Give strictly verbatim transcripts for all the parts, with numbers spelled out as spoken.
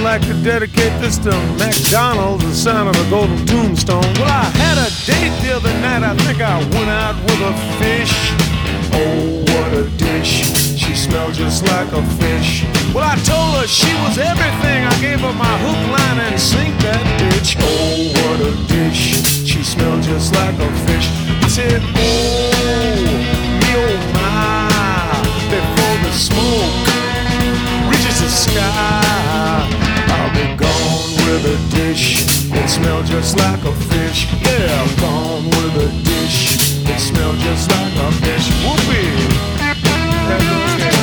like to dedicate this to McDonald's, the sign of the golden tombstone. Well, I had a date the other night, I think I went out with a fish. Oh, what a dish, she smelled just like a fish. Well, I told her she was everything, I gave her my hook, line, and sink that bitch. Oh, what a dish, she smelled just like a fish. I said, oh, me oh my, before the smoke reaches the sky, I'll be gone with a dish that smell just like a fish. Yeah, I'm gone with a dish that smell just like a fish. Whoopee! That's okay.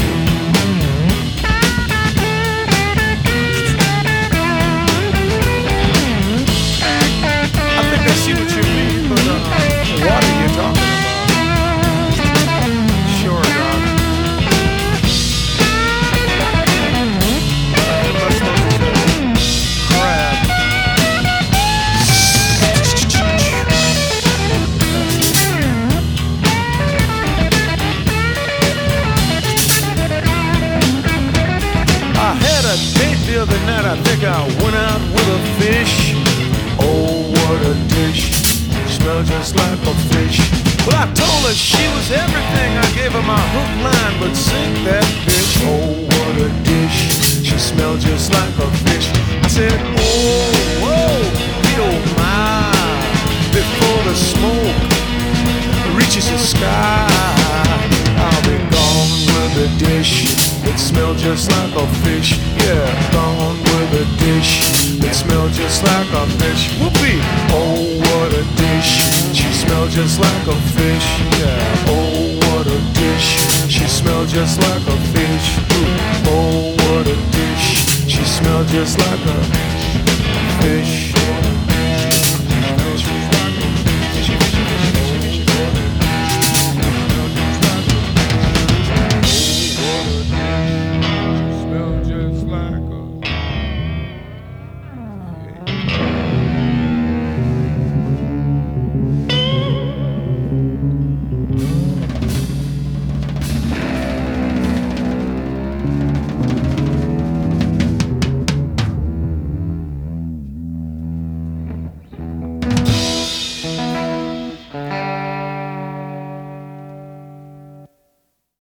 I think I see what you mean, but uh, what are you talking about? Sure, dog. A date the other night, I think I went out with a fish. Oh, what a dish, smelled just like a fish. Well, I told her she was everything, I gave her my hook, line, but sink that bitch. Oh, what a dish, she smelled just like a fish. I said, oh, whoa, me oh my, before the smoke reaches the sky, I'll be gone with a dish that smell just like a fish. Yeah, gone with a dish that smell just like a fish. Whoopee! Oh, what a dish, she smell just like a fish. Yeah, oh, what a dish, she smell just like a fish. Ooh. Oh, what a dish, she smell just like a fish.